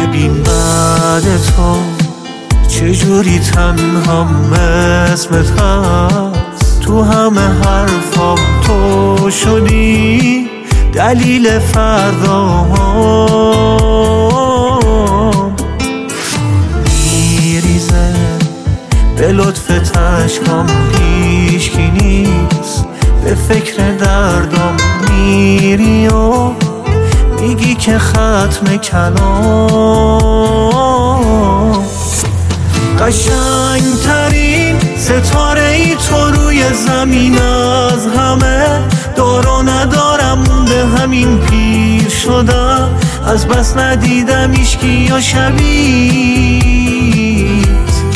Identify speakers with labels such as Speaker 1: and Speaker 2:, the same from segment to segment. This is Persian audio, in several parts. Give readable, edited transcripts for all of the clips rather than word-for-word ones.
Speaker 1: ببین بعد تو چجوری تنهام اسمت هست، تو همه حرفام تو شدی دلیل فرداهام. میریزه به لطف تشکام هیچکی نیست، به فکر دردام میری و میگی که ختم کلام. قشنگترین ستاره ای تو روی زمین از همه، دار و ندارم مونده همین پیر شدم، از بس ندیدم ایشکی یا شبیت.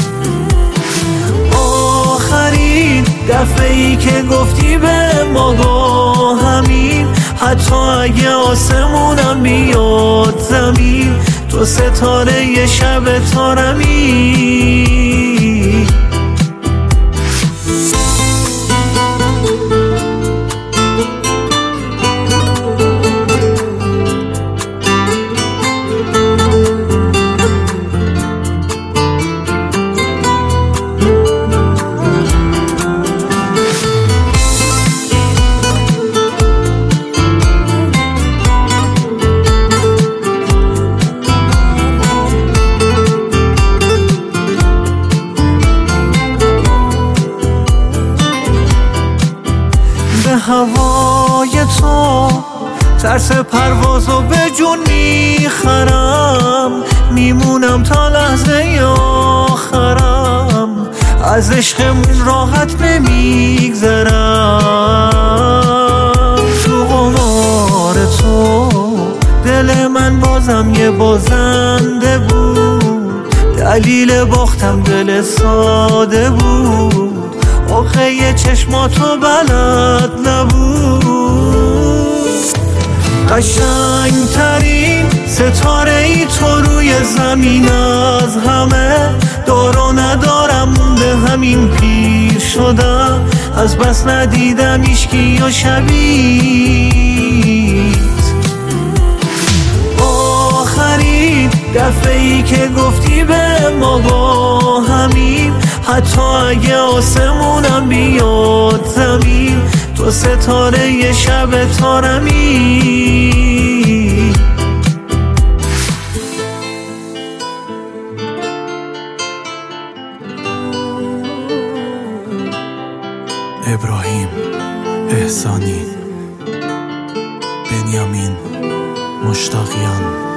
Speaker 1: آخرین دفعه ای که گفتی به ما با همین، حتی اگه آسمونم بیاد زمین، تو ستاره شب تارمی. هوای تو ترس پروازو به جون میخرم، میمونم تا لحظه آخرم، از عشقمون راحت نمیگذرم. تو قمار تو دل من بازم یه بازنده بود، دلیل باختم دل ساده بود، آخه چشماتو بلد نبود. قشنگترین ستاره ای تو روی زمین از همه، دار و ندارم مونده همین پیر شدم، از بس ندیدم ایشکی یا شبیت. آخرین دفعه ای که گفتی به ما با همین، حتی اگه آسمونم بیاد زمین، تو ستاره شب تارمی.
Speaker 2: ابراهیم احسانی، بنیامین مشتاقیان.